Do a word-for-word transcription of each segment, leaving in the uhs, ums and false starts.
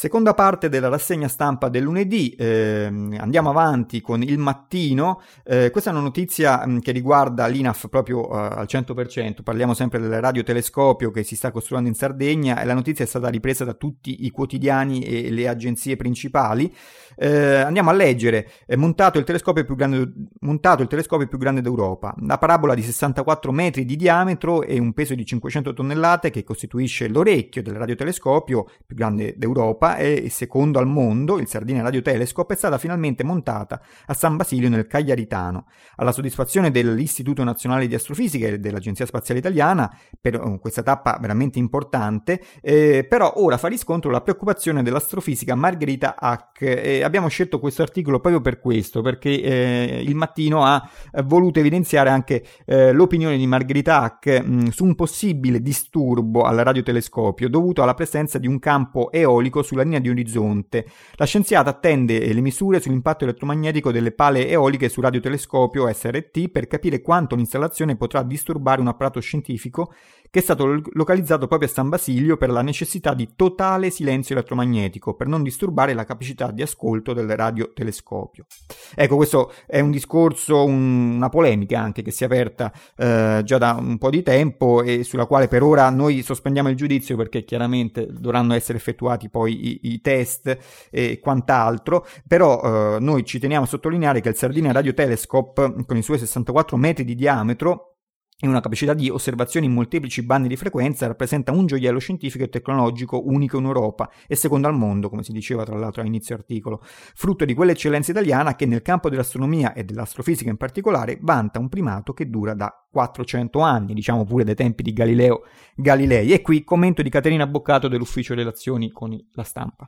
Seconda parte della rassegna stampa del lunedì, eh, andiamo avanti con Il Mattino. Eh, questa è una notizia mh, che riguarda l'I N A F proprio uh, al cento per cento, parliamo sempre del radiotelescopio che si sta costruendo in Sardegna e la notizia è stata ripresa da tutti i quotidiani e le agenzie principali. Eh, andiamo a leggere, è montato il telescopio più grande, montato il telescopio più grande d'Europa, la parabola di sessantaquattro metri di diametro e un peso di cinquecento tonnellate che costituisce l'orecchio del radiotelescopio più grande d'Europa e secondo al mondo, il Sardinia Radio Telescope, è stata finalmente montata a San Basilio nel Cagliaritano. Alla soddisfazione dell'Istituto Nazionale di Astrofisica e dell'Agenzia Spaziale Italiana per uh, questa tappa veramente importante, eh, però ora fa riscontro la preoccupazione dell'astrofisica Margherita Hack. Eh, abbiamo scelto questo articolo proprio per questo, perché eh, Il Mattino ha eh, voluto evidenziare anche eh, l'opinione di Margherita Hack mh, su un possibile disturbo al radiotelescopio dovuto alla presenza di un campo eolico sulla linea di orizzonte. La scienziata attende le misure sull'impatto elettromagnetico delle pale eoliche sul radiotelescopio S R T per capire quanto l'installazione potrà disturbare un apparato scientifico che è stato localizzato proprio a San Basilio per la necessità di totale silenzio elettromagnetico per non disturbare la capacità di ascolto del radiotelescopio. Ecco, questo è un discorso, un, una polemica anche che si è aperta eh, già da un po' di tempo e sulla quale per ora noi sospendiamo il giudizio perché chiaramente dovranno essere effettuati poi i, i test e quant'altro, però eh, noi ci teniamo a sottolineare che il Sardinia Radio Telescope con i suoi sessantaquattro metri di diametro e una capacità di osservazione in molteplici bandi di frequenza rappresenta un gioiello scientifico e tecnologico unico in Europa e secondo al mondo, come si diceva tra l'altro a inizio articolo, frutto di quell'eccellenza italiana che nel campo dell'astronomia e dell'astrofisica in particolare vanta un primato che dura da quattrocento anni, diciamo pure dai tempi di Galileo Galilei. E qui commento di Caterina Boccato dell'Ufficio Relazioni con la Stampa.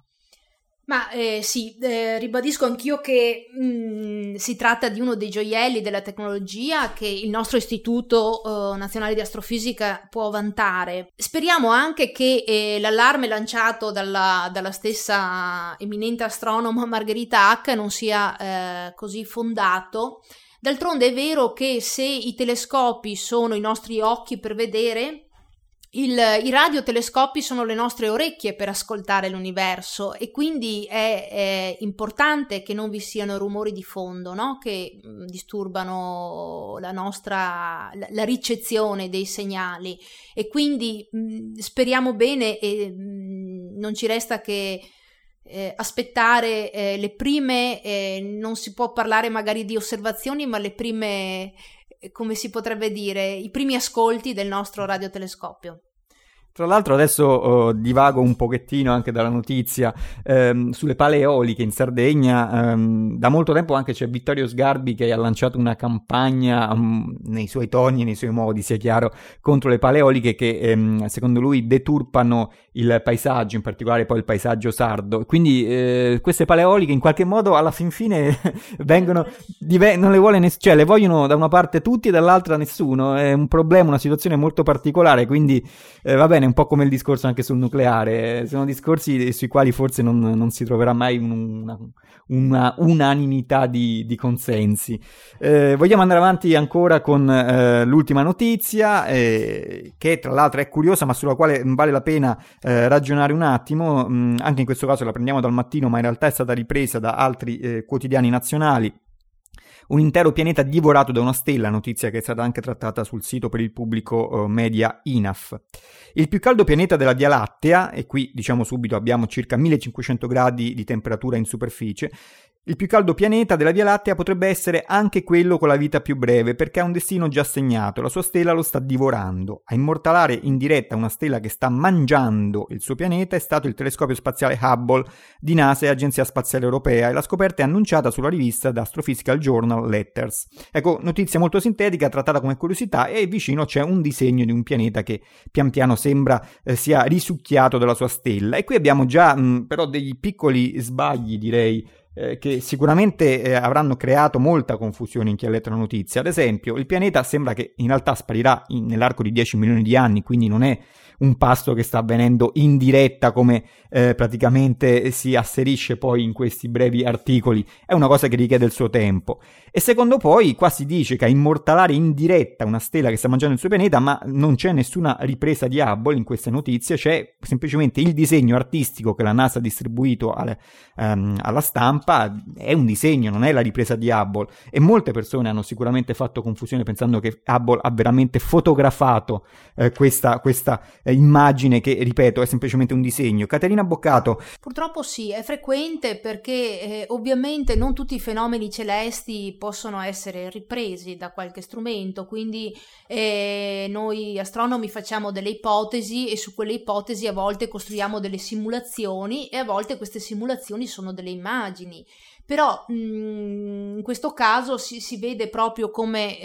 Ma eh, sì, eh, ribadisco anch'io che mh, si tratta di uno dei gioielli della tecnologia che il nostro Istituto eh, Nazionale di Astrofisica può vantare. Speriamo anche che eh, l'allarme lanciato dalla, dalla stessa eminente astronoma Margherita Hack non sia eh, così fondato. D'altronde è vero che se i telescopi sono i nostri occhi per vedere, Il, i radiotelescopi sono le nostre orecchie per ascoltare l'universo e quindi è, è importante che non vi siano rumori di fondo, no? Che mh, disturbano la nostra la, la ricezione dei segnali e quindi mh, speriamo bene e mh, non ci resta che eh, aspettare eh, le prime, eh, non si può parlare magari di osservazioni, ma le prime, come si potrebbe dire, i primi ascolti del nostro radiotelescopio. Tra l'altro adesso uh, divago un pochettino anche dalla notizia ehm, sulle pale eoliche in Sardegna. Ehm, da molto tempo anche c'è Vittorio Sgarbi che ha lanciato una campagna um, nei suoi toni e nei suoi modi, sia chiaro, contro le pale eoliche che ehm, secondo lui deturpano il paesaggio, in particolare poi il paesaggio sardo. Quindi eh, queste pale eoliche in qualche modo alla fin fine vengono, dive- non le vuole nessuno, cioè le vogliono da una parte tutti e dall'altra nessuno. È un problema, una situazione molto particolare, quindi eh, va bene, un po' come il discorso anche sul nucleare, sono discorsi sui quali forse non, non si troverà mai una, una unanimità di, di consensi. Eh, vogliamo andare avanti ancora con eh, l'ultima notizia, eh, che tra l'altro è curiosa ma sulla quale vale la pena eh, ragionare un attimo. Mh, anche in questo caso la prendiamo dal Mattino, ma in realtà è stata ripresa da altri eh, quotidiani nazionali. Un intero pianeta divorato da una stella, notizia che è stata anche trattata sul sito per il pubblico uh, media I N A F. Il più caldo pianeta della Via Lattea, e qui diciamo subito abbiamo circa millecinquecento gradi di temperatura in superficie, il più caldo pianeta della Via Lattea potrebbe essere anche quello con la vita più breve, perché ha un destino già segnato, la sua stella lo sta divorando. A immortalare in diretta una stella che sta mangiando il suo pianeta è stato il telescopio spaziale Hubble di NASA e Agenzia Spaziale Europea, e la scoperta è annunciata sulla rivista The Astrophysical Journal Letters. Ecco, notizia molto sintetica, trattata come curiosità, e vicino c'è un disegno di un pianeta che pian piano sembra eh, sia risucchiato dalla sua stella. E qui abbiamo già mh, però degli piccoli sbagli, direi, Eh, che sicuramente eh, avranno creato molta confusione in chi ha letto la notizia. Ad esempio, il pianeta sembra che in realtà sparirà in, nell'arco di dieci milioni di anni, quindi non è un pasto che sta avvenendo in diretta, come eh, praticamente si asserisce poi in questi brevi articoli, è una cosa che richiede il suo tempo. E secondo poi qua si dice che a immortalare in diretta una stella che sta mangiando il suo pianeta, ma non c'è nessuna ripresa di Hubble in queste notizie, c'è semplicemente il disegno artistico che la NASA ha distribuito al, um, alla stampa, è un disegno, non è la ripresa di Hubble, e molte persone hanno sicuramente fatto confusione pensando che Hubble ha veramente fotografato eh, questa, questa eh, immagine che, ripeto, è semplicemente un disegno. Caterina Boccato. Purtroppo sì, è frequente perché eh, ovviamente non tutti i fenomeni celesti possono essere ripresi da qualche strumento, quindi eh, noi astronomi facciamo delle ipotesi e su quelle ipotesi a volte costruiamo delle simulazioni e a volte queste simulazioni sono delle immagini. Però mh, in questo caso si, si vede proprio come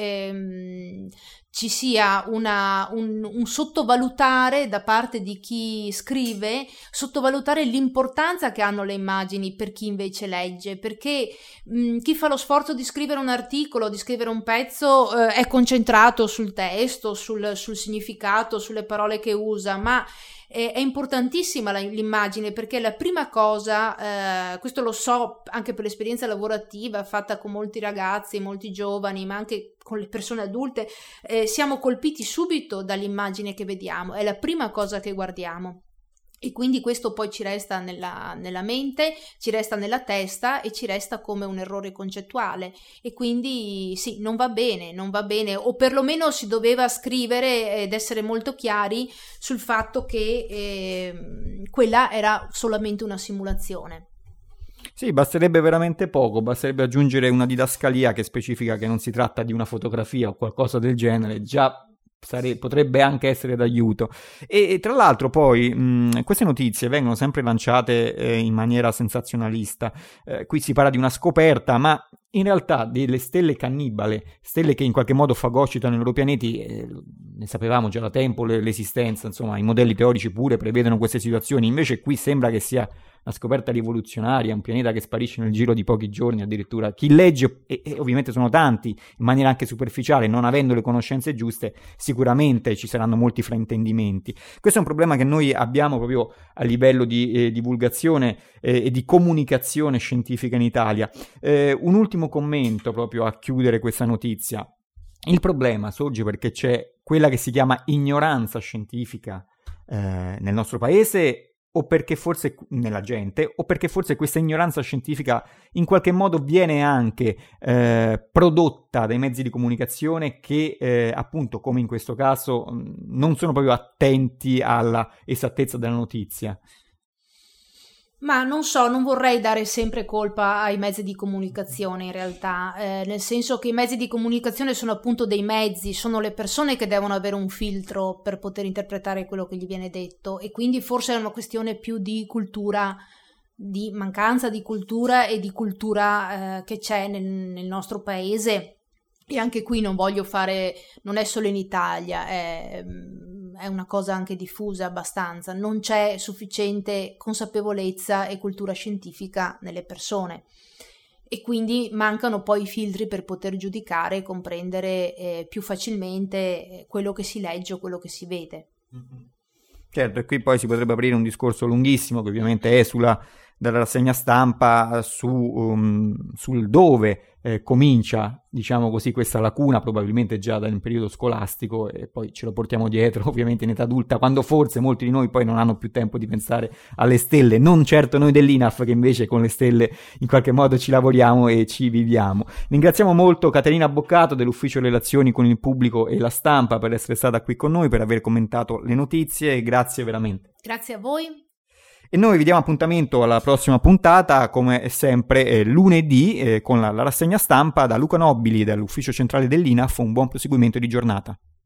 ehm, ci sia una, un, un sottovalutare da parte di chi scrive, sottovalutare l'importanza che hanno le immagini per chi invece legge, perché mh, chi fa lo sforzo di scrivere un articolo, di scrivere un pezzo, eh, è concentrato sul testo, sul, sul significato, sulle parole che usa, ma è importantissima la, l'immagine, perché la prima cosa, eh, questo lo so anche per l'esperienza lavorativa fatta con molti ragazzi, molti giovani, ma anche con le persone adulte, eh, siamo colpiti subito dall'immagine che vediamo, è la prima cosa che guardiamo. E quindi questo poi ci resta nella, nella mente, ci resta nella testa e ci resta come un errore concettuale, e quindi sì, non va bene, non va bene, o perlomeno si doveva scrivere ed essere molto chiari sul fatto che eh, quella era solamente una simulazione. Sì, basterebbe veramente poco, basterebbe aggiungere una didascalia che specifica che non si tratta di una fotografia o qualcosa del genere, già Sare- potrebbe anche essere d'aiuto. E, e tra l'altro poi mh, queste notizie vengono sempre lanciate eh, in maniera sensazionalista. Eh, qui si parla di una scoperta, ma in realtà delle stelle cannibale, stelle che in qualche modo fagocitano i loro pianeti, eh, ne sapevamo già da tempo le, l'esistenza, insomma i modelli teorici pure prevedono queste situazioni, invece qui sembra che sia una scoperta rivoluzionaria, un pianeta che sparisce nel giro di pochi giorni addirittura. Chi legge, e, e ovviamente sono tanti, in maniera anche superficiale, non avendo le conoscenze giuste, sicuramente ci saranno molti fraintendimenti. Questo è un problema che noi abbiamo proprio a livello di eh, divulgazione eh, e di comunicazione scientifica in Italia. Eh, un ultimo commento proprio a chiudere questa notizia. Il problema sorge perché c'è quella che si chiama ignoranza scientifica eh, nel nostro paese, o perché forse nella gente, o perché forse questa ignoranza scientifica in qualche modo viene anche eh, prodotta dai mezzi di comunicazione che eh, appunto, come in questo caso, non sono proprio attenti alla esattezza della notizia. Ma non so, non vorrei dare sempre colpa ai mezzi di comunicazione in realtà, eh, nel senso che i mezzi di comunicazione sono appunto dei mezzi, sono le persone che devono avere un filtro per poter interpretare quello che gli viene detto, e quindi forse è una questione più di cultura, di mancanza di cultura e di cultura eh, che c'è nel, nel nostro paese. E anche qui non voglio fare, non è solo in Italia, è, è una cosa anche diffusa abbastanza, non c'è sufficiente consapevolezza e cultura scientifica nelle persone, e quindi mancano poi i filtri per poter giudicare e comprendere eh, più facilmente quello che si legge o quello che si vede. Certo, e qui poi si potrebbe aprire un discorso lunghissimo che ovviamente è sulla dalla rassegna stampa su, um, sul dove eh, comincia, diciamo così, questa lacuna, probabilmente già dal periodo scolastico, e poi ce lo portiamo dietro ovviamente in età adulta, quando forse molti di noi poi non hanno più tempo di pensare alle stelle, non certo noi dell'I N A F che invece con le stelle in qualche modo ci lavoriamo e ci viviamo. Ringraziamo molto Caterina Boccato dell'Ufficio Relazioni con il Pubblico e la Stampa per essere stata qui con noi, per aver commentato le notizie, e grazie veramente. Grazie a voi. E noi vi diamo appuntamento alla prossima puntata, come sempre eh, lunedì, eh, con la, la rassegna stampa. Da Luca Nobili, dall'Ufficio Centrale dell'I N A F, un buon proseguimento di giornata.